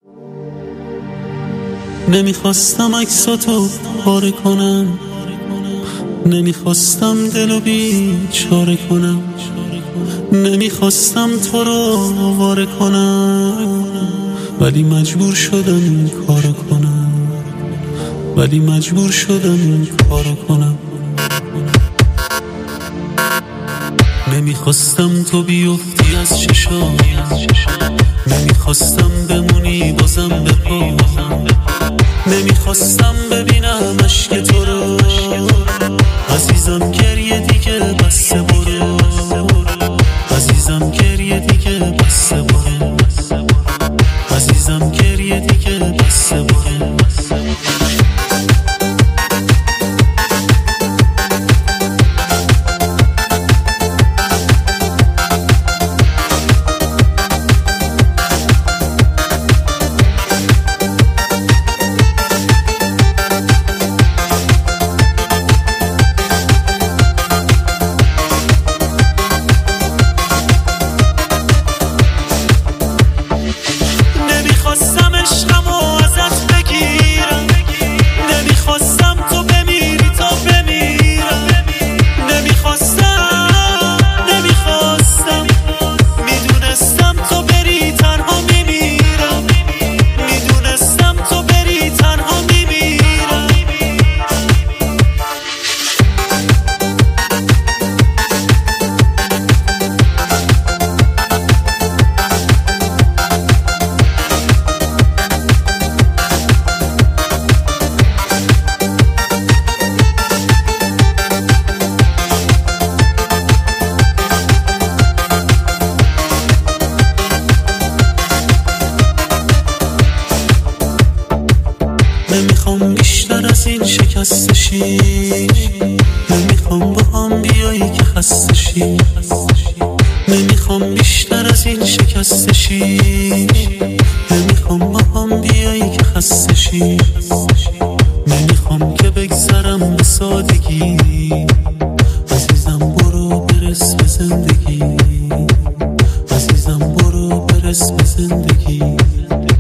نمیخواستم عکساتو پاره کنم، نمیخواستم دلو بیچاره کنم، نمیخواستم تو رو آواره کنم، ولی مجبور شدم این کارو کنم، ولی مجبور شدم این کارو کنم. نمیخواستم تو بیفتی از چشام، نمیخواستم بمونی بازم به پا، نمیخواستم ببینم عشق تو رو. عزیزم گریه دیگه بسه برو، عزیزم گریه دیگه بسه برو، عزیزم گریه دیگه بسه برو. نمیخواستم عشقمو ازت بگیرم، نمیخواستم تو بمیری تا بمیرم، نمیخواستم میدونستم تو بری تنها میمیرم، میدونستم تو بری تنها میمیرم. نمیخوام بیشتر از این شکسته شی، نمیخوام با هم بیایی که خسته شی، نمیخوام بیشتر از این شکسته شی، نمیخوام با هم بیایی که خسته شی، نمیخوام که بگذرم به سادگی. عزیزم برو برس به زندگی، عزیزم برو برس به زندگی.